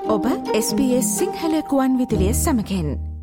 ඔබ SBS සිංහල කුවන් විදුලිය සමගින්.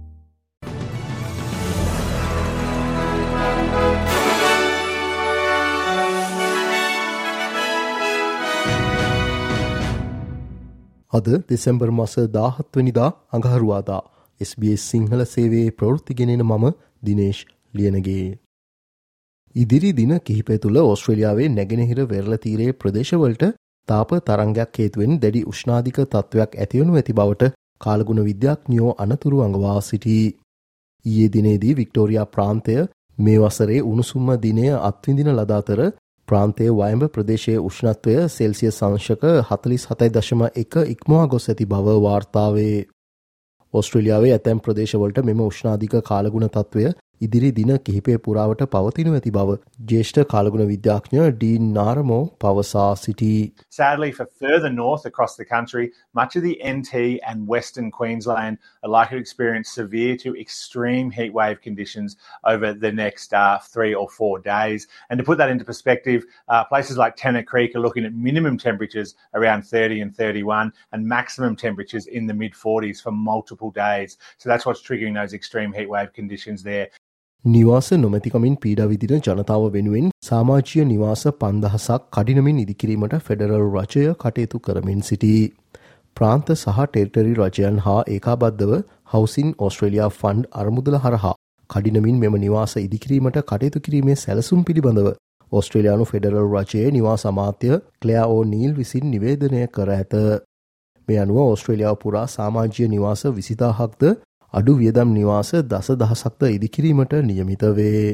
අද දෙසැම්බර් මාස 17 වෙනිදා අඟහරුවාදා SBS සිංහල සේවයේ ප්‍රවෘත්ති ගෙනෙන මම දිනේෂ් ලියනගේ. ඉදිරි දින කිහිපය තුළ ඕස්ට්‍රේලියාවේ නැගෙනහිර වෙරළ තීරයේ ප්‍රදේශවලට තාප තරංගයක් හේතුවෙන් දැඩි උෂ්ණාධික තත්ත්වයක් ඇතිවනු ඇති බවට කාලගුණ විද්‍යාඥයෝ අනතුරු අඟවා සිටී. ඊයේ දිනේදී වික්ටෝරියා ප්‍රාන්තය මේ වසරේ උණුසුම්ම දිනය අත්විඳින ලද අතර ප්‍රාන්තයේ වයඹ ප්‍රදේශයේ උෂ්ණත්වය සෙල්සියස් අංශක 47.1 ඉක්මවා ගොස් ඇති බව වාර්තා වේ. ඕස්ට්‍රේලියාවේ ඇතැම් ප්‍රදේශවලට මෙම උෂ්ණාධික කාලගුණ තත්ත්වය ඉදිරි දින කිහිපය පුරාවට පවතිනු ඇති බව ජ්‍යෙෂ්ඨ කාලගුණ විද්‍යාඥ ඩීන් නාරමෝ පවසා සිටී. Sadly, for further north across the country, much of the NT and Western Queensland are likely to experience severe to extreme heatwave conditions over the next 3 or 4 days. And to put that into perspective, places like Tennant Creek are looking at minimum temperatures around 30 and 31 and maximum temperatures in the mid-40s for multiple days. So that's what's triggering those extreme heatwave conditions there. නිවාස නොමැතිකමින් පීඩා විඳින ජනතාව වෙනුවෙන් සමාජීය නිවාස 5000ක් කඩිනමින් ඉදිකිරීමට federal රජය කටයුතු කරමින් සිටී. ප්‍රාන්ත සහ ටෙරිටරි රජයන් හා ඒකාබද්ධව හවුසින් ඕස්ට්‍රේලියා ෆන්ඩ් අරමුදල හරහා කඩිනමින් මෙම නිවාස ඉදිකිරීමට කටයුතු කිරීමේ සැලසුම් පිළිබඳව ඕස්ට්‍රේලියානු ෆෙඩරල් රජයේ නිවාස අමාත්‍ය ක්ලෙයා ඕනීල් විසින් නිවේදනය කර ඇත. මේ අනුව ඕස්ට්‍රේලියාව පුරා සමාජීය නිවාස 20000ක්ද අඩු වියදම් නිවාස 10,000ක්ද ඉදිකිරීමට නියමිත වේ.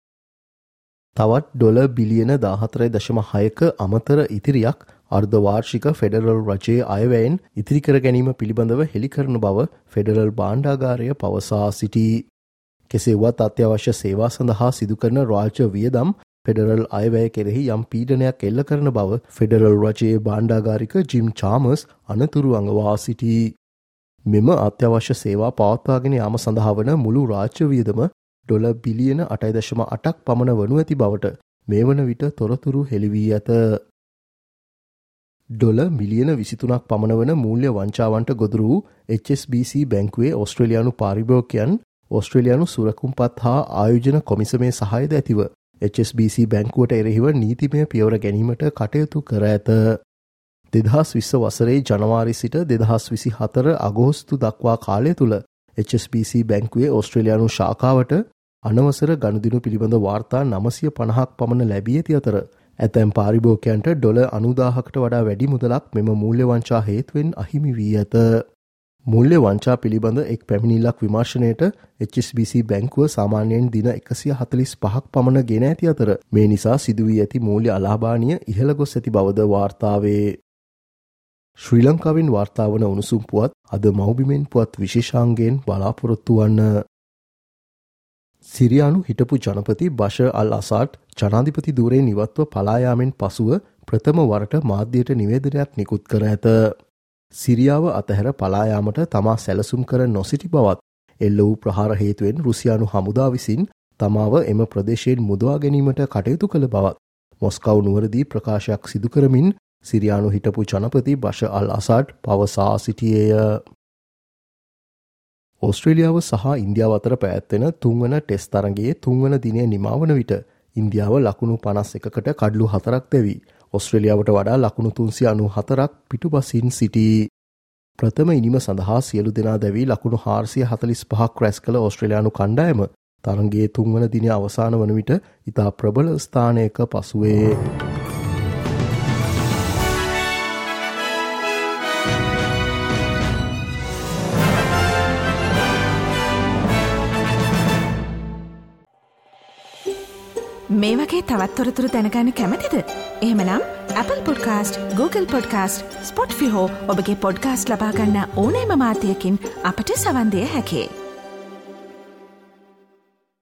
තවත් ඩොලර් බිලියන 14.6ක අමතර ඉතිරියක් අර්ධවාර්ෂික ෆෙඩරල් රජයේ අයවැයෙන් ඉතිරි කර ගැනීම පිළිබඳව හෙළි කරන බව ෆෙඩරල් භාණ්ඩාගාරය පවසා සිටී. කෙසේ වුවත් අත්‍යවශ්‍ය සේවා සඳහා සිදු කරන රාජ්‍ය වියදම් ෆෙඩරල් අයවැය කෙරෙහි යම් පීඩනයක් එල්ල කරන බව ෆෙඩරල් රජයේ භාණ්ඩාගාරික ජිම් චාමර්ස් අනතුරු අඟවා සිටී. මෙම අත්‍යවශ්‍ය සේවා පවත්වාගෙන යාම සඳහා වන මුළු රාජ්‍ය වියදම ඩොලර් බිලියන 8.8ක් පමණ වනු ඇති බවට මේ වන විට තොරතුරු හෙළි වී ඇත. ඩොලර් මිලියන 23ක් පමණ වන මූල්‍ය වංචාවන්ට ගොදුරු වූ HSBC බැංකුවේ ඕස්ට්‍රේලියානු පාරිභෝගිකයන් ඕස්ට්‍රේලියානු සුරකුම්පත් හා ආයෝජන කොමිසමේ සහායද ඇතිව HSBC බැංකුවට එරෙහිව නීතිමය පියවර ගැනීමට කටයුතු කර ඇත. 2020 වසරේ ජනවාරි සිට 2024 අගෝස්තු දක්වා කාලය තුළ HSBC බැංකුවේ ඕස්ට්‍රේලියානු ශාඛාවට අනවසර ගනුදෙනු පිළිබඳ වාර්තා 950ක් පමණ ලැබී ඇති අතර ඇතැම් පාරිභෝගිකයන්ට ඩොලර් 90,000කට වඩා වැඩි මුදලක් මෙම මූල්‍ය වංචා හේතුවෙන් අහිමි වී ඇත. මූල්‍ය වංචා පිළිබඳ එක් පැමිණිල්ලක් විමර්ශනයට HSBC බැංකුව සාමාන්‍යයෙන් දින 145ක් පමණ ගෙන ඇති අතර මේ නිසා සිදුවී ඇති මූල්‍ය අලාභානිය ඉහළ ගොස් ඇති බවද වාර්තා වේ. ශ්‍රී ලංකාවෙන් වාර්තා වන උණුසුම් පුවත් අද මව්බිමෙන් පුවත් විශේෂාංගයෙන් බලාපොරොත්තු වන්න. සිරියානු හිටපු ජනපති බෂර් අල් අසාඩ් ජනාධිපති ධූරයෙන් ඉවත්ව පලා යාමෙන් පසුව ප්‍රථම වරට මාධ්‍යයට නිවේදනයක් නිකුත් කර ඇත. සිරියාව අතහැර පලා යාමට තමා සැලසුම් කර නොසිටි බවත් එල්ල වූ ප්‍රහාර හේතුවෙන් රුසියානු හමුදා විසින් තමාව එම ප්‍රදේශයෙන් මුදවා ගැනීමට කටයුතු කළ බවත් මොස්කව් නුවරදී ප්‍රකාශයක් සිදු කරමින් සිරියානු හිටපු ජනපති බෂර් අල් අසාඩ් පවසා සිටියේය. ඕස්ට්‍රේලියාව සහ ඉන්දියාව අතර පැවැත්වෙන 3 වන ටෙස්ට් තරගයේ 3 වන දිනය නිමවන විට ඉන්දියාව ලකුණු 51කට කඩලු 4ක් දැවි ඕස්ට්‍රේලියාවට වඩා ලකුණු 394ක් පිටුපසින් සිටී. ප්‍රථම ඉනිම සඳහා සියලු දෙනා දැවි ලකුණු 445ක් රැස් කළ ඕස්ට්‍රේලියානු කණ්ඩායම තරගයේ 3 වන දිනය අවසාන වන විට ඉතා ප්‍රබල ස්ථානයක පසුවේ. මේ වගේ තවත් තොරතුරු දැනගන්න කැමතිද? එහෙමනම් Apple Podcast, Google Podcast, Spotify හෝ ඔබගේ පොඩ්කාස්ට් ලබා ගන්න ඕනෑම මාධ්‍යයකින් අපට සවන් දෙන්න හැකියි.